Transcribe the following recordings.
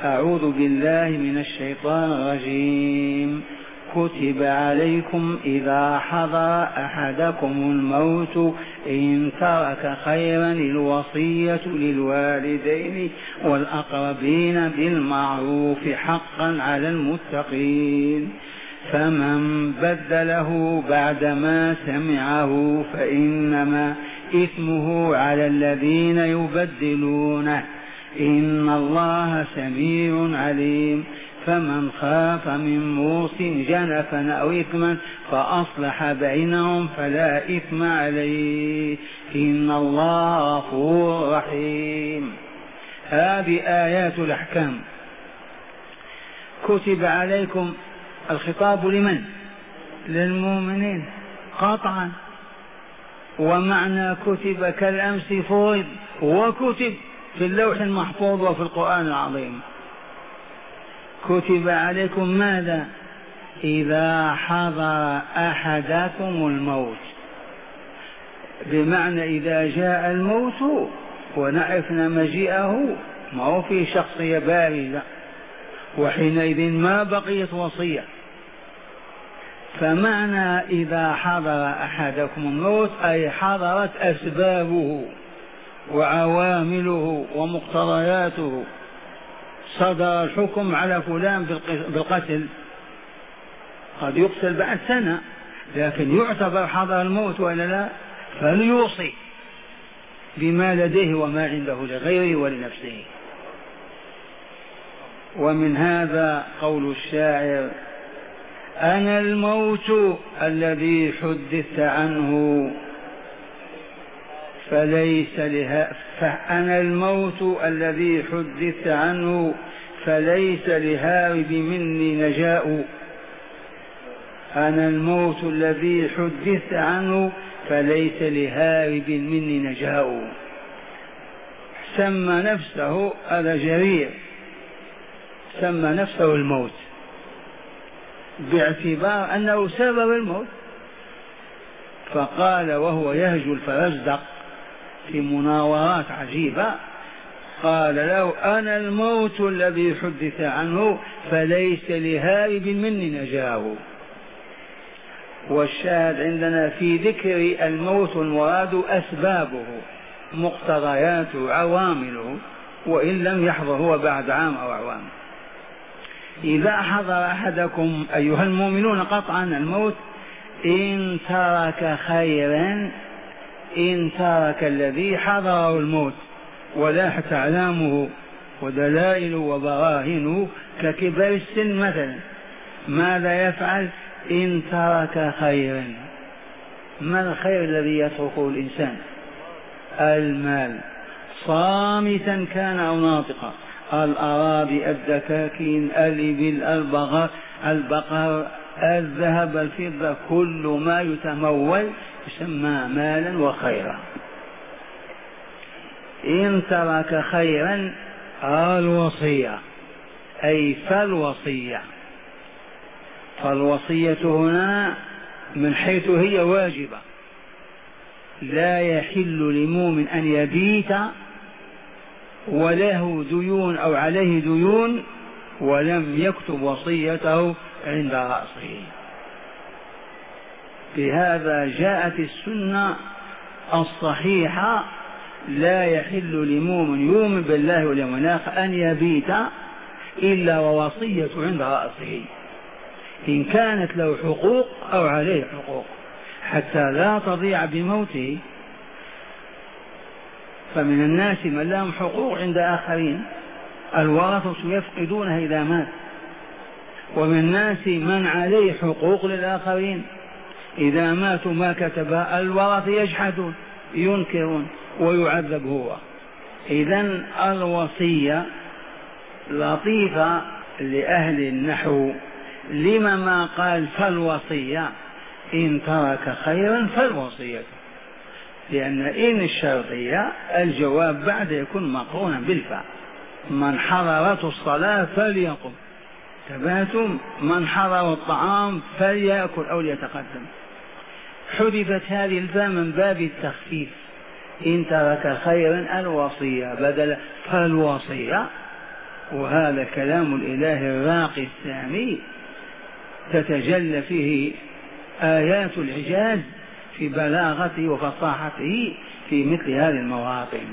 أعوذ بالله من الشيطان الرجيم. كتب عليكم إذا حضر أحدكم الموت إن ترك خيرا الوصية للوالدين والأقربين بالمعروف حقا على المتقين، فمن بدله بعدما سمعه فإنما إثمه على الذين يبدلونه، إن الله سميع عليم. فمن خاف من موص جنفا أو إثما فأصلح بينهم فلا إثم عليه، إن الله غفور رحيم. هذه آيات الأحكام. كتب عليكم، الخطاب لمن؟ للمؤمنين قطعا. ومعنى كتب كالأمس فرض وكتب في اللوح المحفوظ وفي القرآن العظيم. كتب عليكم ماذا؟ إذا حضر أحدكم الموت، بمعنى إذا جاء الموت ونعرفنا مجيئه، ما هو في شخصية بارزة، وحينئذ ما بقيت وصية. فمعنى إذا حضر أحدكم الموت أي حضرت أسبابه وعوامله ومقتضياته، صدر الحكم على فلان بالقتل، قد يقتل بعد سنة لكن يعتبر حضر الموت ولا لا؟ فليوصي بما لديه وما عنده لغيره ولنفسه. ومن هذا قول الشاعر: أنا الموت الذي حدثت عنه فليس أنا الموت الذي حدثت عنه فليس لهارب مني نجاء. أنا الموت الذي حدثت عنه فليس لهارب مني نجاء. سمى نفسه، هذا جرير، سمى نفسه الموت باعتبار أنه سبب الموت. فقال وهو يهجو الفرزدق في مناورات عجيبة، قال له: أنا الموت الذي حدث عنه فليس لهارب مني نجاه. والشاهد عندنا في ذكر الموت المراد أسبابه، مقتضياته، عوامله، وإن لم يحضر هو بعد عام أو أعوام. إذا حضر أحدكم أيها المؤمنون قطعا الموت إن ترك خيرا، إن ترك الذي حضره الموت ولاحت أعلامه ودلائل وبراهينه ككبر السن مثلا، ماذا يفعل؟ إن ترك خيرا. ما الخير الذي يتركه الإنسان؟ المال، صامتا كان أو ناطقا، الأراضي، الدكاكين، الإبل، البقر، الذهب، الفضة، كل ما يتمول يسمى مالا وخيرا. إن ترك خيرا الوصية، أي فالوصية. فالوصية هنا من حيث هي واجبة، لا يحل لمؤمن أن يبيت وله ديون أو عليه ديون ولم يكتب وصيته عند رأسه. بهذا جاءت السنة الصحيحة: لا يحل لمؤمن يؤمن بالله واليوم الآخر أن يبيت إلا ووصية عند رأسه، إن كانت له حقوق أو عليه حقوق، حتى لا تضيع بموته. فمن الناس من لهم حقوق عند آخرين، الورثة يفقدونها إذا مات، ومن الناس من عليه حقوق للآخرين، إذا ماتوا ما كتبها الورثة يجحدون ينكرون ويعذب هو. إذن الوصية لطيفة لأهل النحو، لما ما قال فالوصية إن ترك خيرا فالوصية، لأن إن الشرطية الجواب بعد يكون مقرونا بالفعل. من حضرت الصلاة فليقم، تباتم، من حضر الطعام فليأكل أو ليتقدم. حذفت هذه الفاء من باب التخفيف، إن ترك خيرا الوصية بدل فالوصية، وهذا كلام الإله الراقي السامي تتجلى فيه آيات الإعجاز في بلاغته وفصاحته في مثل هذه المواطن.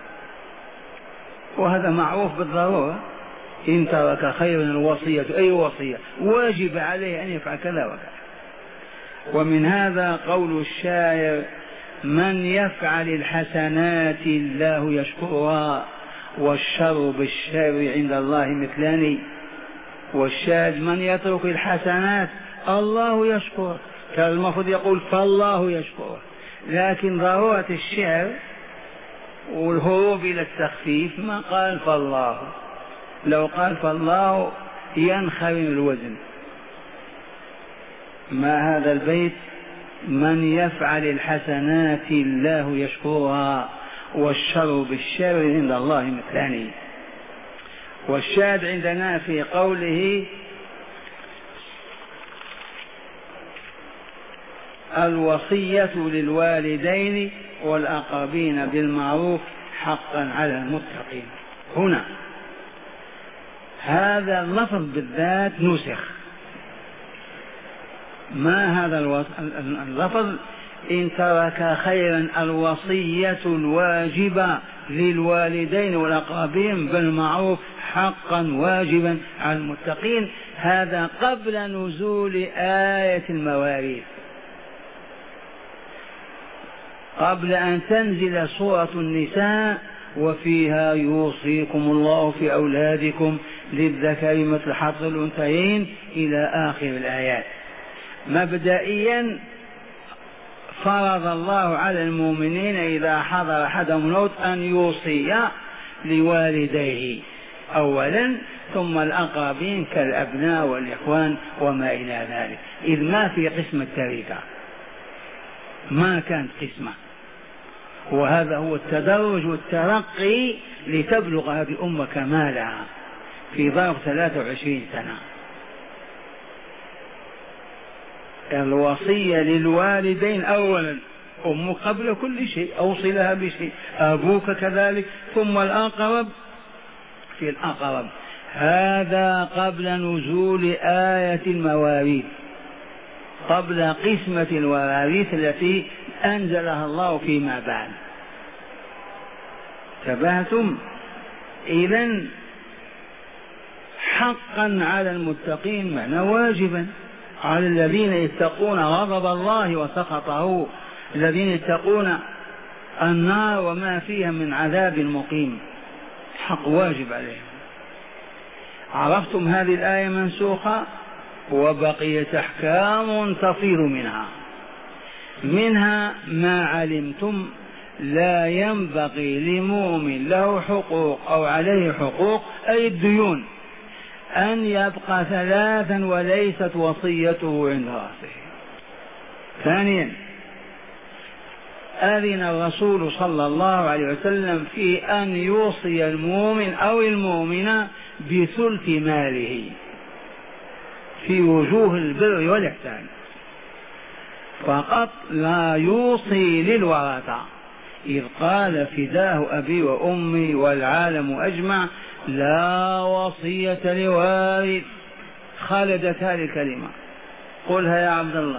وهذا معروف بالضرورة، إن ترك خيرا الوصية، أي وصية واجب عليه أن يفعل كذا وكذا. ومن هذا قول الشاعر: من يفعل الحسنات الله يشكرها والشر بالشر عند الله مثلان. والشاهد من يترك الحسنات الله يشكره، كان المفروض يقول فالله يشكره، لكن ضرورة الشعر والهروب إلى التخفيف ما قال فالله، لو قال فالله ينخرم الوزن. ما هذا البيت: من يفعل الحسنات الله يشكرها والشر بالشر عند الله مثلان. والشاهد عندنا في قوله: الوصية للوالدين والأقربين بالمعروف حقا على المتقين. هنا هذا اللفظ بالذات نسخ. ما هذا اللفظ؟ إن ترك خيرا الوصية الواجبة للوالدين والأقربين بالمعروف حقا واجبا على المتقين. هذا قبل نزول آية المواريث، قبل أن تنزل سورة النساء وفيها يوصيكم الله في أولادكم للذكر مثل حظ الأنثيين إلى آخر الآيات. مبدئيا فرض الله على المؤمنين إذا حضر أحدهم الموت أن يوصي لوالديه أولا، ثم الأقربين كالأبناء والإخوان وما إلى ذلك، إذ ما في قسم التركة، ما كانت قسمة. وهذا هو التدرج والترقي لتبلغ هذه الأمة كمالها في ظرف 23 سنة. الوصية للوالدين أولا، أمك قبل كل شيء أوصي لها بشيء، أبوك كذلك، ثم الأقرب في الأقرب. هذا قبل نزول آية المواريث، قبل قسمة الواريث التي أنزلها الله فيما بعد. تبهتم؟ إذن حقا على المتقين معنى واجبا على الذين يتقون غضب الله وسخطه، الذين يتقون النار وما فيها من عذاب مقيم، حق واجب عليهم. عرفتم هذه الآية منسوخة وبقيت أحكام تفيض منها ما علمتم لا ينبغي لمؤمن له حقوق أو عليه حقوق، أي الديون، أن يبقى 3 وليست وصيته عند رأسه. ثانيا أذن الرسول صلى الله عليه وسلم في أن يوصي المؤمن أو المؤمنة بثلث ماله في وجوه البر والإحسان فقط، لا يوصي للورثة، إذ قال فداه أبي وأمي والعالم أجمع لا وصية لوارث. خالدت هذه الكلمة، قلها يا عبد الله،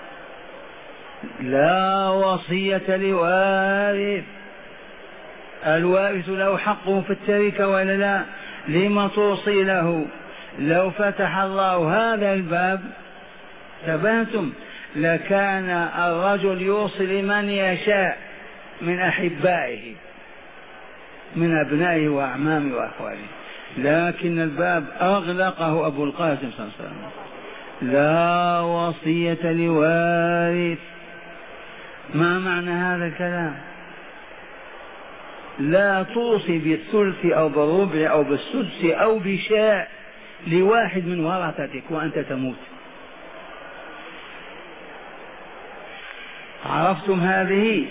لا وصية لوارث. الوارث له حقه في التركة ولا لا؟ لما توصي له؟ لو فتح الله هذا الباب تبهتم لكان الرجل يوصي لمن يشاء من أحبائه من أبنائه وأعمامه وأخوانه، لكن الباب أغلقه أبو القاسم صلى الله عليه وسلم، لا وصية لوارث. ما معنى هذا الكلام؟ لا توصي بالثلث أو بالربع أو بالسدس أو بشاء لواحد من ورثتك وأنت تموت. عرفتم هذه؟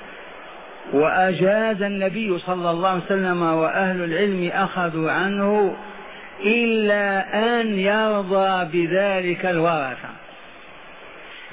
وأجاز النبي صلى الله عليه وسلم وأهل العلم أخذوا عنه إلا أن يرضى بذلك الورثة.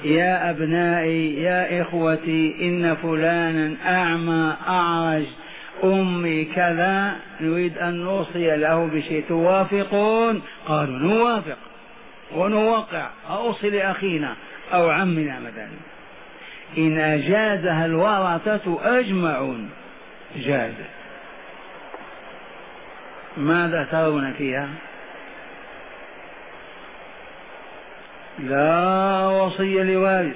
يا أبنائي يا إخوتي إن فلانا أعمى أعرج أمي كذا نريد أن نوصي له بشيء توافقون؟ قالوا نوافق ونوقع، أوصي لأخينا أو عمنا مثلا. إن أجازها الورثة أجمعون جازت. ماذا ترون فيها؟ لا وصية لوارث.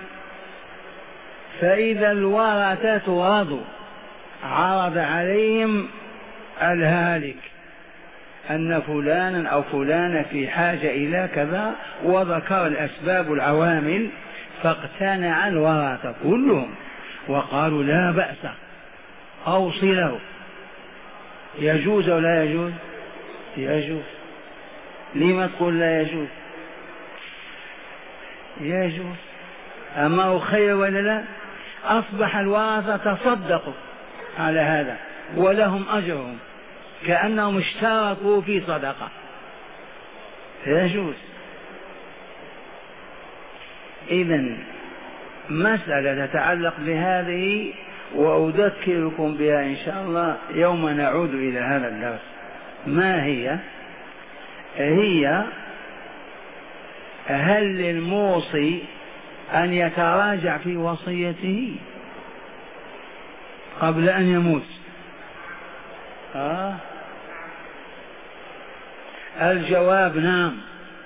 فإذا الورثة رضوا عرض عليهم الهالك أن فلانا أو فلانة في حاجة إلى كذا وذكر الأسباب والعوامل، فاقتنع الورثة كلهم وقالوا لا بأس أوصي له. يجوز أو لا يجوز؟ يجوز. لما تقول لا يجوز؟ يجوز. أما هو خير ولا لا؟ أصبح الورثة تصدقوا على هذا ولهم أجرهم كأنهم اشتركوا في صدقة. يجوز. إذن مسألة تتعلق بهذه وأذكركم بها إن شاء الله يوم نعود إلى هذا الدرس. ما هي؟ هي هل للموصي أن يتراجع في وصيته قبل أن يموت؟ الجواب نعم.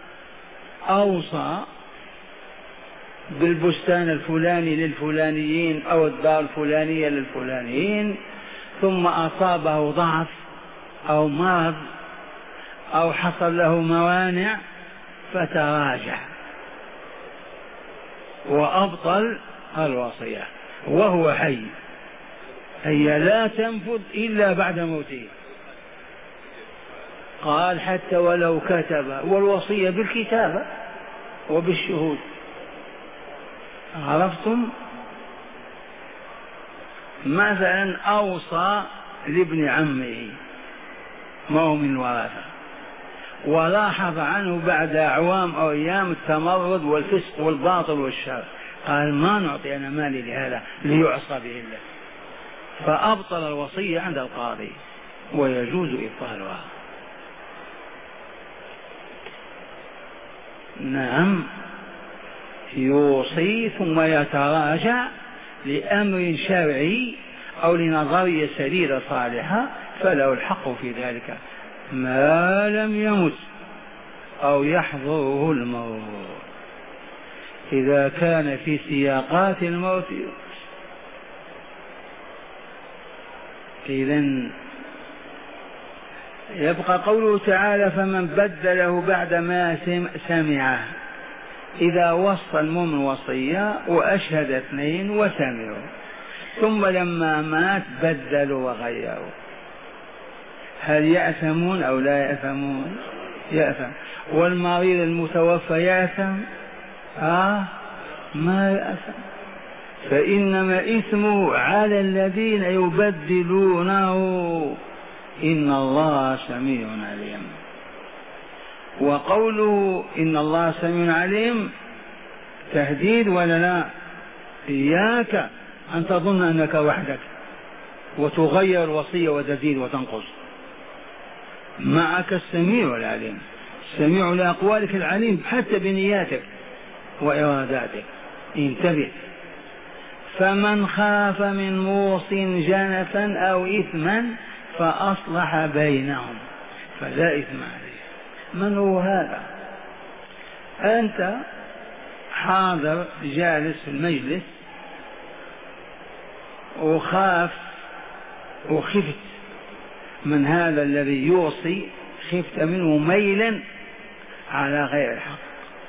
أوصى بالبستان الفلاني للفلانيين أو الدار الفلانية للفلانيين، ثم أصابه ضعف أو مرض أو حصل له موانع فتراجع وأبطل الوصية وهو حي. هي لا تنفذ إلا بعد موته. قال حتى ولو كتب، والوصية بالكتابة وبالشهود. عرفتم؟ مثلا أوصى لابن عمه ما هو من ورثة ولاحظ عنه بعد أعوام أو أيام التمرد والفسق والباطل والشر، قال ما نعطي أنا مالي لهذا ليعصى به الله، فأبطل الوصية عند القاضي ويجوز إبطالها. نعم يوصي ثم يتراجع لأمر شرعي أو لنظرية سديدة صالحة فله الحق في ذلك ما لم يمت أو يحضره الموت. إذا كان في سياقات الموت إذن يبقى قوله تعالى فمن بدله بعد ما سمعه. إذا وصى المؤمن وصية وأشهد اثنين وسمعوا ثم لما مات بدلوا وغيروا، هل يأثمون أو لا يأثمون؟ يأثم. والمريض المتوفى يأثم؟ ما يأثم، فإنما إثمه على الذين يبدلونه، إن الله سميع عليم. وقوله إن الله سميع عليم تهديد ولا لا؟ إياك أن تظن أنك وحدك وتغير الوصية وتزيد وتنقص، معك السميع العليم، السميع لأقوالك العليم حتى بنياتك وإراداتك. انتبه. فمن خاف من موص جنفا أو إثما فأصلح بينهم فلا إثم عليه. من هو هذا؟ أنت حاضر جالس في المجلس وخفت من هذا الذي يوصي، خفت منه ميلا على غير الحق،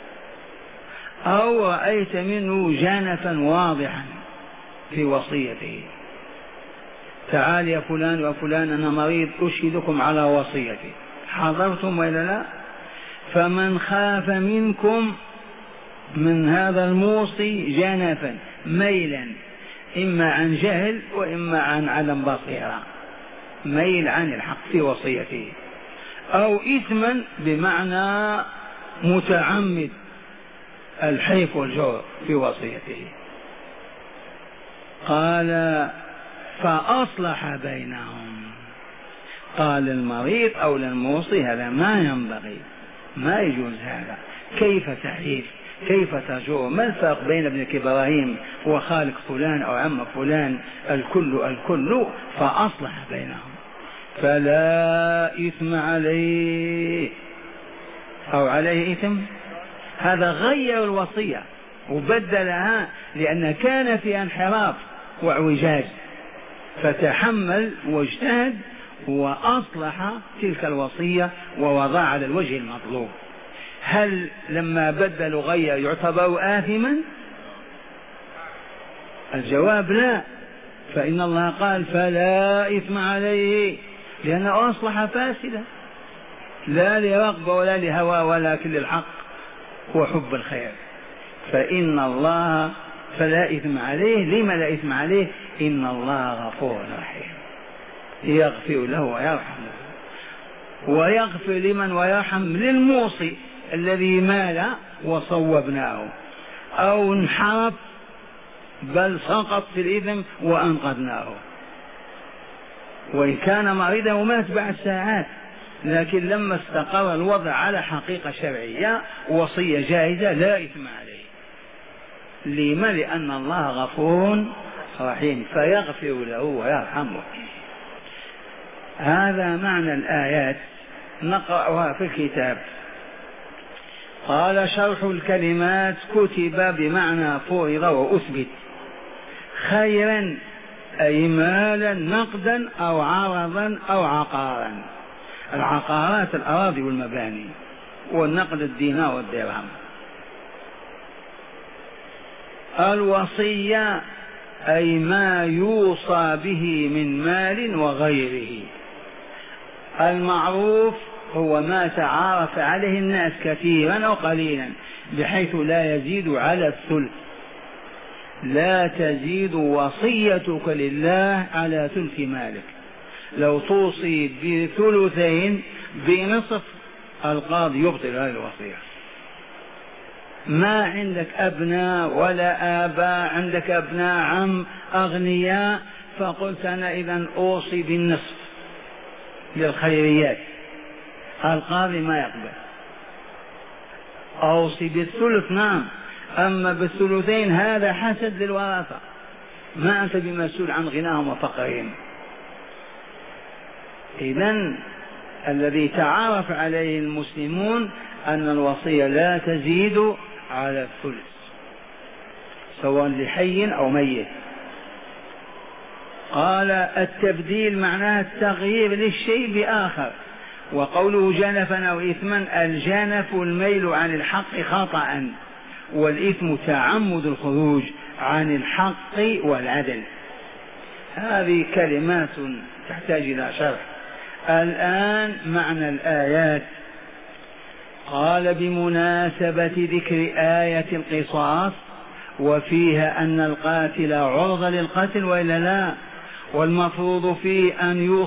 أو رأيت منه جانفا واضحا في وصيته. تعال يا فلان وفلان أنا مريض أشهدكم على وصيتي، حضرتم ولا لا؟ فمن خاف منكم من هذا الموصي جانفا ميلا، إما عن جهل وإما عن عدم بصيرة، ميل عن الحق في وصيته، أو إثما بمعنى متعمد الحيف والجور في وصيته. قال فأصلح بينهم قال للمريض أو للموصي هذا ما ينبغي، ما يجوز هذا. كيف تعيش؟ كيف تجور؟ ما الفرق بين ابنك إبراهيم وخالق فلان أو عم فلان؟ الكل فأصلح بينهم. فلا إثم عليه أو عليه إثم، هذا غير الوصية وبدلها لأن كان في انحراف واعوجاج، فتحمل واجتهد وأصلح تلك الوصية ووضع على الوجه المطلوب. هل لما بدل غير يعتبر آثما؟ الجواب لا، فإن الله قال فلا إثم عليه لأنه أصلح فاسدا، لا لرغبة ولا لهوى ولكن للحق وحب الخير. فإن الله فلا إثم عليه. لما لا إثم عليه؟ إن الله غفور رحيم، يغفر له ويرحمه، ويغفر لمن ويرحم للموصي الذي مال وصوبناه أو انحرف بل سقط في الإثم وأنقذناه، وإن كان مريضا ومات بعد ساعات، لكن لما استقر الوضع على حقيقة شرعية وصية جائزة لا إثم عليه. لما؟ لأن الله غفور رحيم فيغفر له ويرحمه. هذا معنى الآيات، نقرأها في الكتاب. قال شرح الكلمات كتب بمعنى فرض وأثبت، خيرا أي مالا نقدا أو عرضا أو عقارا. العقارات الأراضي والمباني، والنقد الدينار والدرهم. الوصية أي ما يوصى به من مال وغيره. المعروف هو ما تعارف عليه الناس كثيرا أو قليلا بحيث لا يزيد على الثلث. لا تزيد وصيتك لله على ثلث مالك. لو توصي بثلثين بنصف القاضي يبطل هذه الوصية. ما عندك أبناء ولا آباء، عندك أبناء عم أغنياء، فقلت أنا إذن أوصي بالنصف للخيريات، القاضي ما يقبل. أوصي بالثلث نعم، أما بالثلثين هذا حسد للورثة، ما أنت بمسؤول عن غناهم وفقرهم. إذن الذي تعارف عليه المسلمون أن الوصية لا تزيد على الثلث سواء لحي أو ميت. قال التبديل معناه التغيير للشيء بآخر. وقوله جنفا أو إثما، الجنف الميل عن الحق خطأ، والإثم تعمد الخروج عن الحق والعدل. هذه كلمات تحتاج إلى شرح. الآن معنى الآيات. قال بمناسبة ذكر آية القصاص وفيها أن القاتل عرض للقتل وإلا لا، والمفروض فيه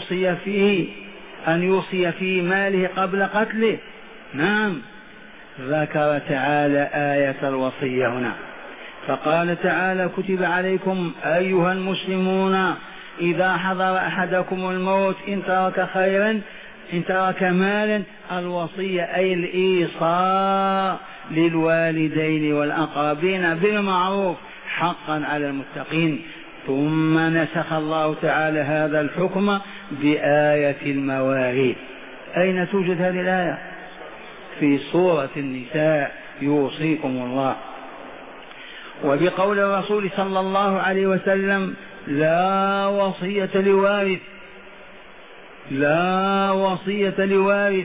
أن يوصي في ماله قبل قتله. نعم، ذكر تعالى آية الوصية هنا، فقال تعالى كتب عليكم أيها المسلمون إذا حضر أحدكم الموت إن ترك مالا، الوصية أي الإيصاء للوالدين والأقربين بالمعروف حقا على المتقين. ثم نسخ الله تعالى هذا الحكم بآية المواريث. أين توجد هذه الآية؟ في سورة النساء، يوصيكم الله. وبقول الرسول صلى الله عليه وسلم لا وصية لوارث، لا وصية لوارث.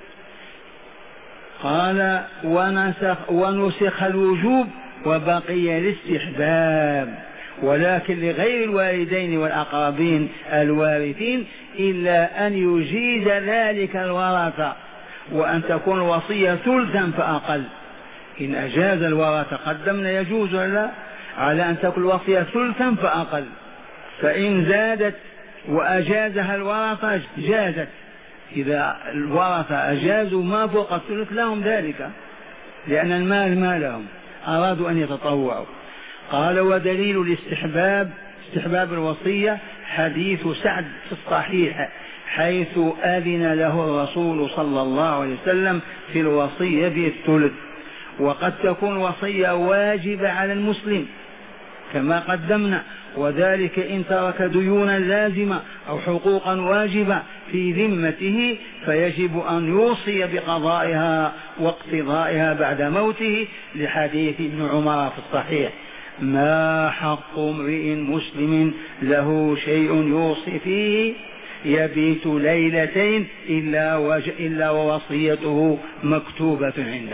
قال ونسخ الوجوب وبقي الاستحباب، ولكن لغير الوالدين والأقربين الوارثين إلا أن يجيز ذلك الورثة، وأن تكون الوصية ثلثا فأقل. إن أجاز الورثة قدمنا يجوز لا على أن تكون الوصية ثلثا فأقل، فإن زادت وأجازها الورثة جازت. إذا الورثة أجازوا ما فوق الثلث لهم ذلك، لأن المال مالهم، أرادوا أن يتطوعوا. قال ودليل الاستحباب، استحباب الوصية، حديث سعد في الصحيح، حيث أذن له الرسول صلى الله عليه وسلم في الوصية بالثلث. وقد تكون وصية واجبة على المسلم كما قدمنا، وذلك إن ترك ديونا لازمة أو حقوقا واجبة في ذمته فيجب أن يوصي بقضائها واقتضائها بعد موته، لحديث ابن عمر في الصحيح: ما حق امرئ مسلم له شيء يوصي فيه يبيت ليلتين إلا ووصيته مكتوبة عنده.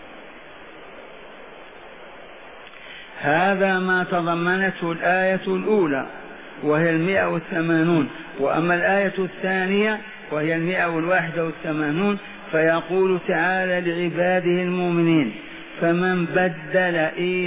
هذا ما تضمنته الآية الأولى وهي 180. وأما الآية الثانية وهي 181 فيقول تعالى لعباده المؤمنين: فمن بدل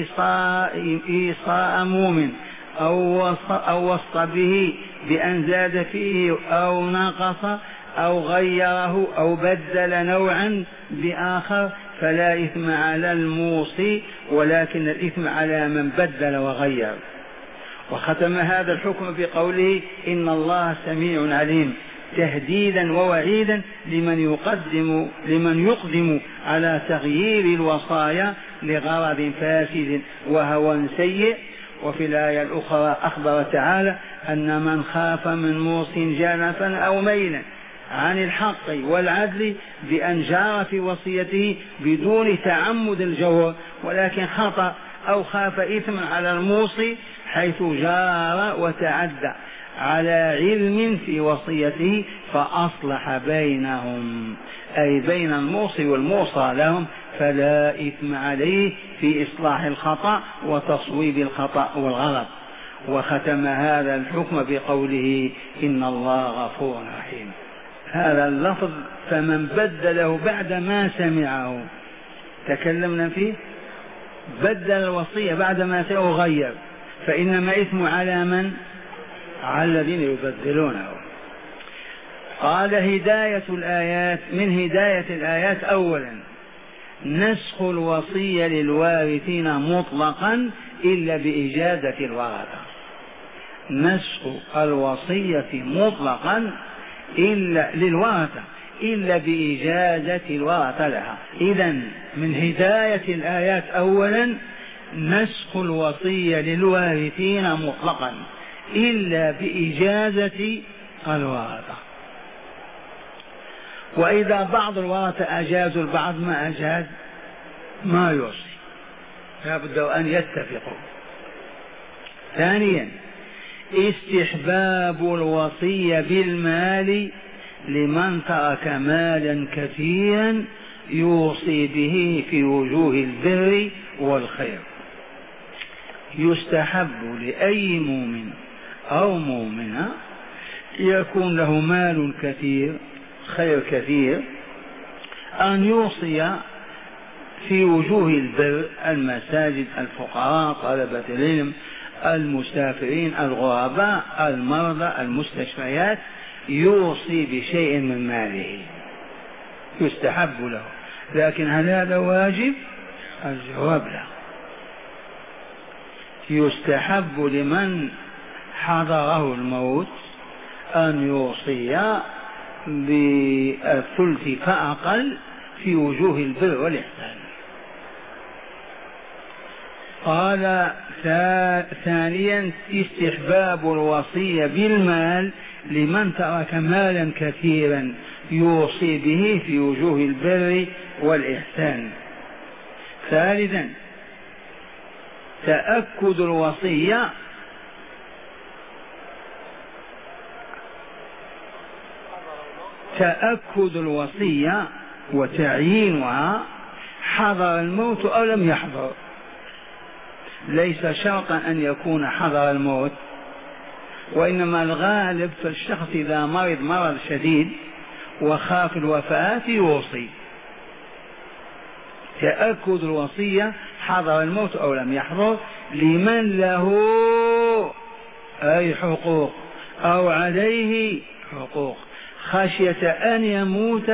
إيصاء مؤمن أو وصى به بأن زاد فيه أو نقص أو غيره أو بدل نوعا بآخر فلا إثم على الموصي، ولكن الإثم على من بدل وغير. وختم هذا الحكم بقوله: إن الله سميع عليم، تهديدا ووعيدا لمن يقدم على تغيير الوصايا لغرض فاسد وهوى سيء. وفي الآية الأخرى أخبر تعالى أن من خاف من موص جنفا أو ميلا عن الحق والعدل بأن جار في وصيته بدون تعمد الجور، ولكن خطأ أو خاف إثما على الموصي حيث جار وتعدى على علم في وصيته فأصلح بينهم، أي بين الموصي والموصى لهم، فلا إثم عليه في إصلاح الخطأ وتصويب الخطأ والغلط. وختم هذا الحكم بقوله: إن الله غفور رحيم. هذا اللفظ فمن بدله بعد ما سمعه تكلمنا فيه، بدل الوصية بعد ما سمعه غير، فإنما إثم على من؟ على الذين يبدلونه. قال: هداية الآيات، من هداية الآيات أولا نسخ الوصية للوارثين مطلقا إلا بإجازة الورثة. نسخ الوصية مطلقا إلا للورثة إلا بإجازة الورثة لها. إذن من هداية الآيات أولا نسخ الوصية للوارثين مطلقا إلا بإجازة الورثة. وإذا بعض الورثة أجازوا البعض ما أجاز ما يوصي، لابد أن يتفقوا. ثانيا استحباب الوصية بالمال لمن ترك مالا كثيرا يوصي به في وجوه البر والخير. يستحب لأي مؤمن أو مؤمنة يكون له مال كثير، خير كثير، أن يوصي في وجوه البر: المساجد، الفقراء، طلبة العلم، المسافرين، الغرباء، المرضى، المستشفيات، يوصي بشيء من ماله، يستحب له. لكن هل هذا واجب؟ الجواب لا. يستحب لمن حضره الموت أن يوصي بالثلث فأقل في وجوه البر والإحسان. قال: ثانيا استحباب الوصية بالمال لمن ترك مالا كثيرا يوصي به في وجوه البر والإحسان. ثالثا تأكد الوصية وتعيينها حضر الموت أو لم يحضر. ليس شرطا أن يكون حضر الموت، وإنما الغالب في الشخص إذا مرض شديد وخاف الوفاة يوصي. تأكد الوصية حضر الموت أو لم يحضر لمن له أي حقوق أو عليه حقوق خشية أن يموت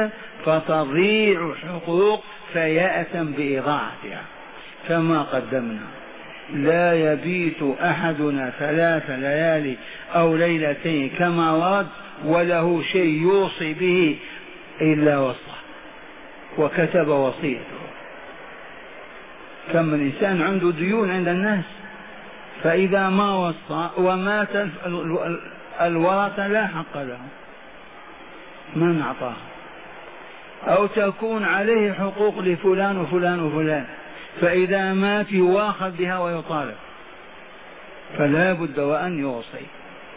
فتضيع حقوق فيأثم بإضاعتها كما قدمنا. لا يبيت أحدنا 3 ليالي أو ليلتين كما ورد وله شيء يوصي به إلا وصى وكتب وصيته. كم من إنسان عنده ديون عند الناس، فإذا ما وصى ومات الورثة لا حق له، من أعطاه؟ أو تكون عليه حقوق لفلان وفلان وفلان، فإذا مات يواخذ بها ويطالب، فلا بد وأن يوصي.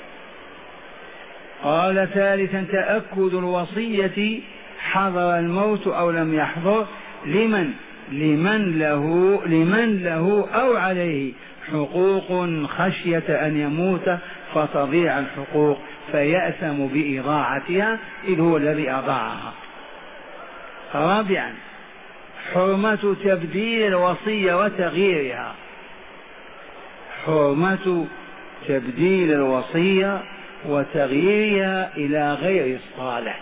قال ثالثا تأكد الوصية حضر الموت أو لم يحضر لمن له أو عليه حقوق خشية أن يموت فتضيع الحقوق فيأثم بإضاعتها إذ هو الذي أضاعها. رابعا حرمة تبديل الوصية وتغييرها. حرمة تبديل الوصية وتغييرها إلى غير الصالح.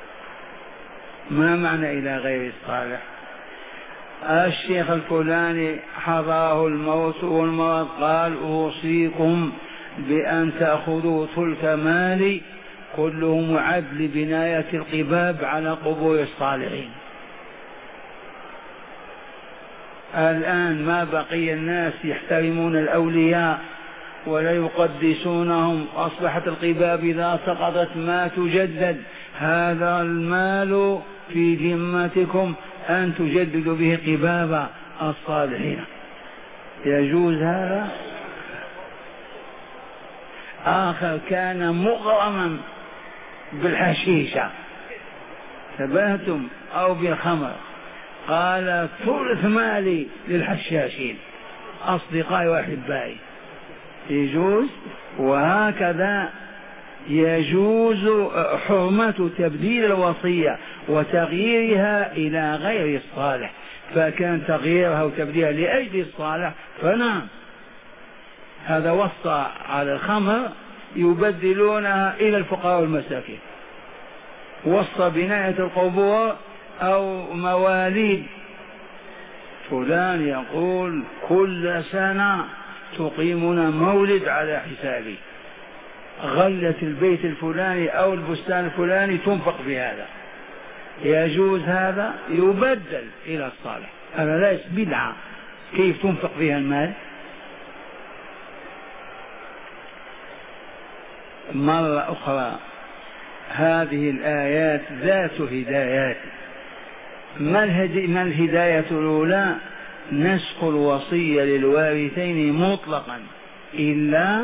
ما معنى إلى غير الصالح؟ الشيخ الفلاني حضره الموت والمرض، قال أوصيكم بأن تأخذوا ثلث مالي كله معد لبناية القباب على قبور الصالحين. الآن ما بقي الناس يحترمون الأولياء ولا يقدسونهم، أصبحت القباب إذا سقطت ما تجدد. هذا المال في ذمتكم أن تجددوا به قباب الصالحين، يجوز هذا؟ آخر كان مغرما بالحشيشة ثباتم أو بالخمر، قال ثلث مالي للحشاشين أصدقائي وأحبائي، يجوز؟ وهكذا يجوز حرمة تبديل الوصية وتغييرها إلى غير الصالح، فكان تغييرها وتبديلها لأجل الصالح فنعم. هذا وصى على الخمر يبدلونها إلى الفقراء والمساكين، وصى بناية القبور أو مواليد، فلان يقول كل سنة تقيمنا مولد على حسابي، غلة البيت الفلاني أو البستان الفلاني تنفق بهذا، يجوز هذا؟ يبدل إلى الصالح، هذا ليس بدعة. كيف تنفق فيها المال؟ مرة أخرى هذه الآيات ذات هدايات. ما الهداية الأولى؟ نسخ الوصية للوارثين مطلقا إلا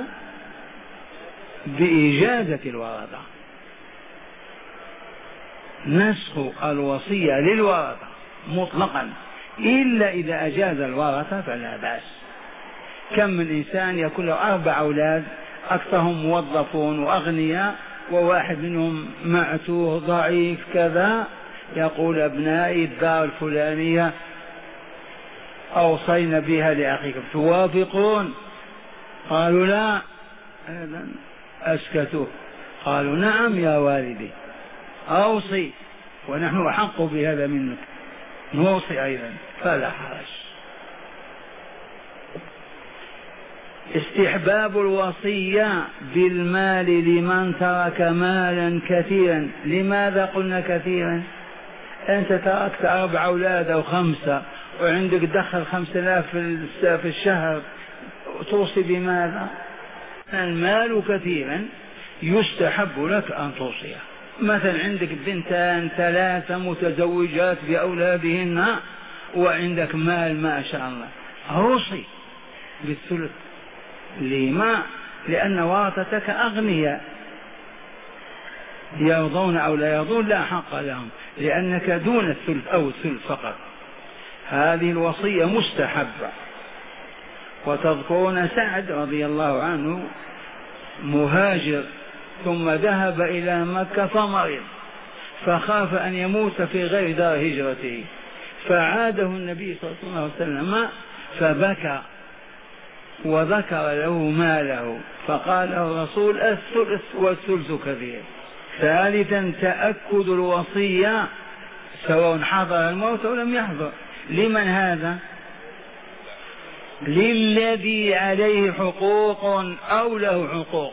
بإجازة الورثة. نسخ الوصية للورثة مطلقا إلا إذا أجاز الورثة فلا بأس. كم من إنسان يكون له 4 أولاد أكثرهم موظفون وأغنياء وواحد منهم معتوه ضعيف كذا، يقول أبنائي الدار الفلانية أوصينا بها لأخيكم توافقون؟ قالوا لا، أسكتوا. قالوا نعم يا والدي أوصي ونحن أحق بهذا منك، نوصي أيضا فلا حرج. استحباب الوصية بالمال لمن ترك مالا كثيرا. لماذا قلنا كثيرا؟ أنت تركت 4 أولاد أو 5 وعندك دخل 5000 في الشهر، توصي بماذا؟ المال كثيرا يستحب لك أن توصيه. مثلا عندك 2 3 متزوجات بأولادهن وعندك مال ما شاء الله، أوصي بالثلث. لما؟ لأن ورثتك أغنياء يرضون أو لا يرضون لا حق لهم، لأنك دون الثلث أو الثلث فقط. هذه الوصية مستحبة. وتذكرون سعد رضي الله عنه مهاجر ثم ذهب إلى مكة فمرض فخاف أن يموت في غير دار هجرته، فعاده النبي صلى الله عليه وسلم فبكى وذكر له ماله، فقال الرسول الثلث والثلث كثير. ثالثا تأكد الوصية سواء حضر الموت أو لم يحضر. لمن هذا؟ للذي عليه حقوق أو له حقوق.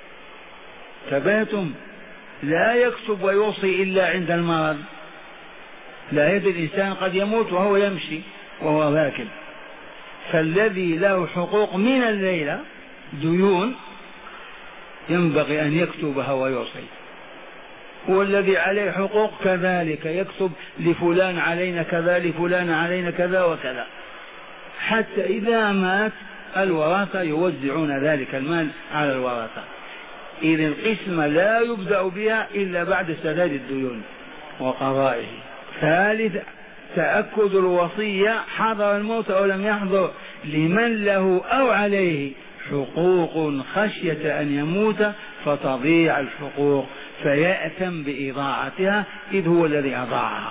تباتم لا يكتب ويوصي إلا عند المرض، لا يد الإنسان قد يموت وهو يمشي وهو راكب، فالذي له حقوق من الليلة ديون ينبغي أن يكتبها ويوصي، والذي عليه حقوق كذلك يكتب لفلان علينا كذا، لفلان علينا كذا وكذا، حتى إذا مات الورثة يوزعون ذلك المال على الورثة. إذ القسمة لا يبدأ بها إلا بعد سداد الديون وقضائه. ثالث تأكد الوصية حضر الموت أو لم يحضر لمن له أو عليه حقوق خشية أن يموت فتضيع الحقوق فيأثم بإضاعتها إذ هو الذي أضاعها.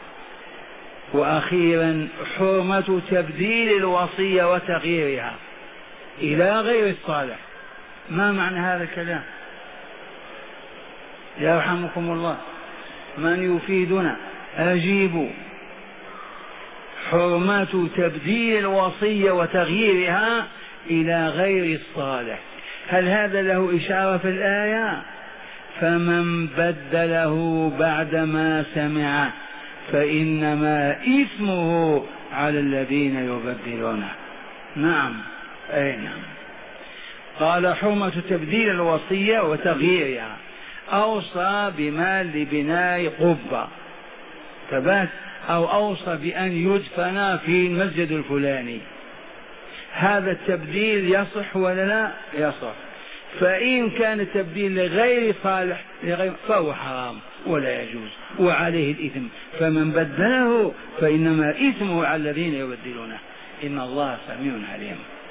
وأخيرا حرمة تبديل الوصية وتغييرها إلى غير الصالح. ما معنى هذا الكلام؟ يرحمكم الله، من يفيدنا؟ أجيبوا. حرمة تبديل الوصية وتغييرها إلى غير الصالح، هل هذا له إشارة في الآية؟ فمن بدله بعدما سمع فإنما إثمه على الذين يبدلونه. نعم أي نعم. قال حرمة تبديل الوصية وتغييرها. أوصى بمال لبناء قبة تبات، أو أوصى بأن يدفن في المسجد الفلاني، هذا التبديل يصح ولا لا؟ يصح. فإن كان التبديل لغير صالح فهو حرام ولا يجوز وعليه الإثم، فمن بدله فإنما إثمه على الذين يبدلونه، إن الله سميع عليم.